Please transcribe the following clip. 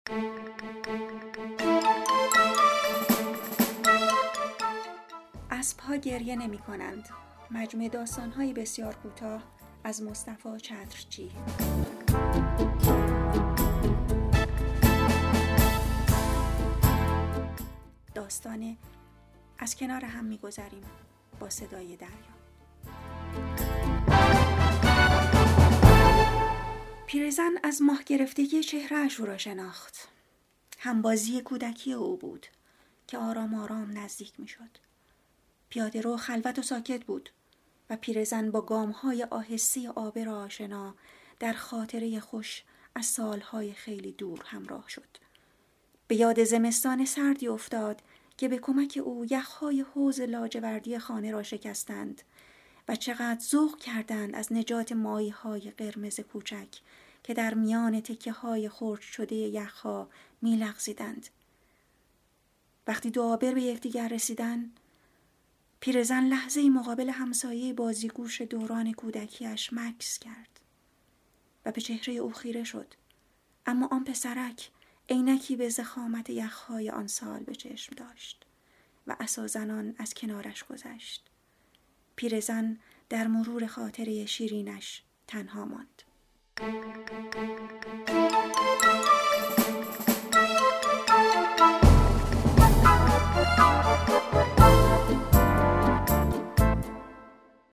اسب‌ها گریه نمی‌کنند. مجموعه داستان‌های بسیار کوتاه از مصطفی چترچی. داستان از کنار هم می‌گذریم با صدای دریا. پیرزن از ماه گرفتگی چهره‌اش او را شناخت. همبازی کودکی او بود که آرام آرام نزدیک می‌شد. پیاده رو خلوت و ساکت بود و پیرزن با گام‌های آهسته آبر آشنا در خاطره خوش از سالهای خیلی دور همراه شد. به یاد زمستان سردی افتاد که به کمک او یخ‌های حوض لاجوردی خانه را شکستند و چقدر ذوق کردند از نجات ماهی‌های قرمز کوچک که در میان تکه‌های خرد شده یخ‌ها می‌لغزیدند. وقتی دو آبر به یکدیگر رسیدند، پیرزن لحظه‌ای مقابل همسایه بازیگوش دوران کودکیش مکث کرد و به چهره او خیره شد. اما آن پسرک عینکی به ضخامت یخ‌های آن سال به چشم داشت و عصازنان از کنارش گذشت. پیرزن در مرور خاطره شیرینش تنها ماند.